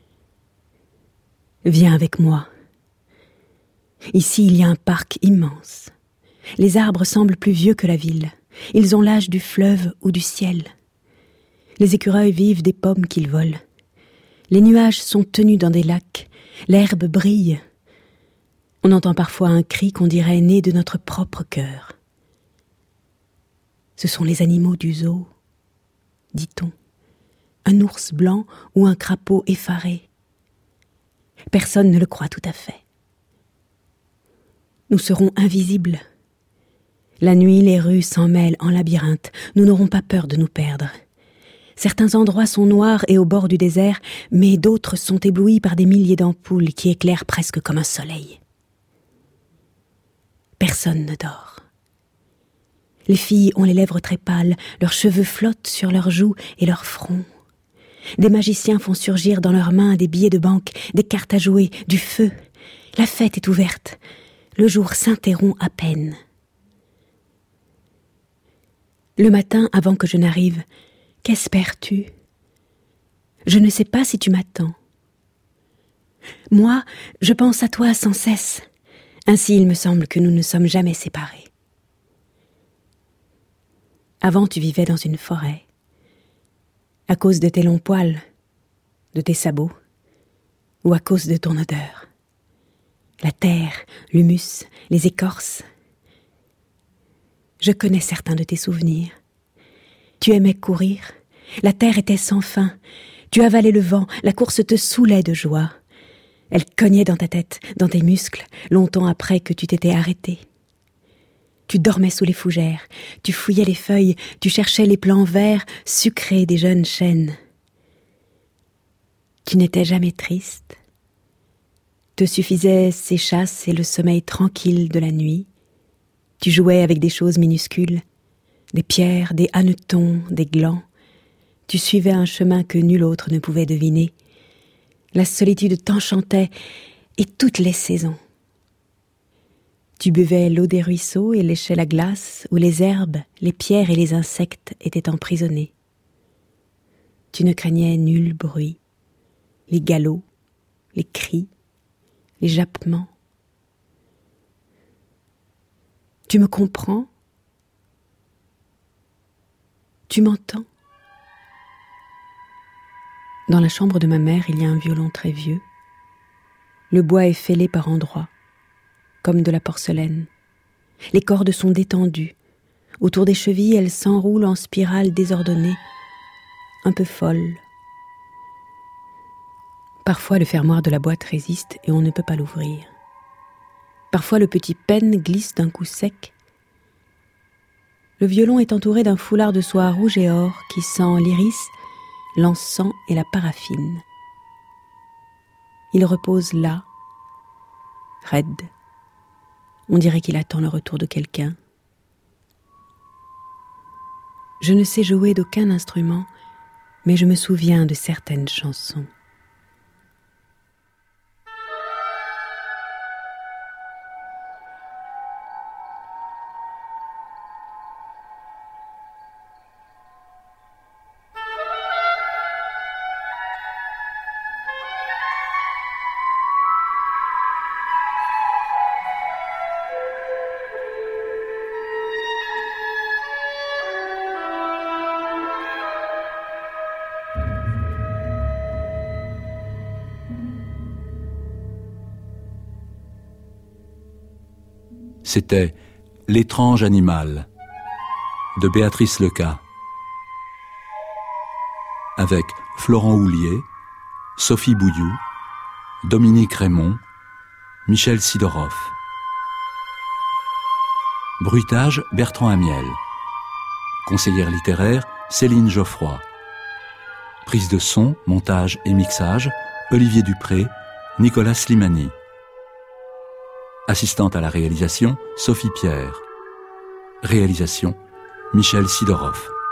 Speaker 4: viens avec moi. Ici, il y a un parc immense. Les arbres semblent plus vieux que la ville. Ils ont l'âge du fleuve ou du ciel. Les écureuils vivent des pommes qu'ils volent. Les nuages sont tenus dans des lacs. L'herbe brille. On entend parfois un cri qu'on dirait né de notre propre cœur. Ce sont les animaux du zoo, dit-on. Un ours blanc ou un crapaud effaré. Personne ne le croit tout à fait. Nous serons invisibles. La nuit, les rues s'en mêlent en labyrinthe. Nous n'aurons pas peur de nous perdre. Certains endroits sont noirs et au bord du désert, mais d'autres sont éblouis par des milliers d'ampoules qui éclairent presque comme un soleil. Personne ne dort. Les filles ont les lèvres très pâles, leurs cheveux flottent sur leurs joues et leurs fronts. Des magiciens font surgir dans leurs mains des billets de banque, des cartes à jouer, du feu. La fête est ouverte. Le jour s'interrompt à peine. Le matin, avant que je n'arrive, qu'espères-tu ? Je ne sais pas si tu m'attends. Moi, je pense à toi sans cesse. Ainsi, il me semble que nous ne sommes jamais séparés. Avant, tu vivais dans une forêt. À cause de tes longs poils, de tes sabots, ou à cause de ton odeur. La terre, l'humus, les écorces. Je connais certains de tes souvenirs. Tu aimais courir. La terre était sans fin. Tu avalais le vent. La course te saoulait de joie. Elle cognait dans ta tête, dans tes muscles, longtemps après que tu t'étais arrêté. Tu dormais sous les fougères. Tu fouillais les feuilles. Tu cherchais les plants verts, sucrés des jeunes chênes. Tu n'étais jamais triste. Te suffisaient ces chasses et le sommeil tranquille de la nuit. Tu jouais avec des choses minuscules, des pierres, des hannetons, des glands. Tu suivais un chemin que nul autre ne pouvait deviner. La solitude t'enchantait, et toutes les saisons. Tu buvais l'eau des ruisseaux et léchais la glace, où les herbes, les pierres et les insectes étaient emprisonnés. Tu ne craignais nul bruit, les galops, les cris, les jappements. Tu me comprends? Tu m'entends? Dans la chambre de ma mère, il y a un violon très vieux. Le bois est fêlé par endroits, comme de la porcelaine. Les cordes sont détendues. Autour des chevilles, elles s'enroulent en spirale désordonnée, un peu folle. Parfois, le fermoir de la boîte résiste et on ne peut pas l'ouvrir. Parfois, le petit pêne glisse d'un coup sec. Le violon est entouré d'un foulard de soie rouge et or qui sent l'iris, l'encens et la paraffine. Il repose là, raide. On dirait qu'il attend le retour de quelqu'un. Je ne sais jouer d'aucun instrument, mais je me souviens de certaines chansons.
Speaker 1: C'était L'étrange animal de Béatrice Leca, avec Florent Houlier, Sophie Bouilloux, Dominique Raymond, Michel Sidorov. Bruitage, Bertrand Amiel. Conseillère littéraire, Céline Geoffroy. Prise de son, montage et mixage, Olivier Dupré, Nicolas Slimani. Assistante à la réalisation, Sophie Pierre. Réalisation, Michel Sidorov.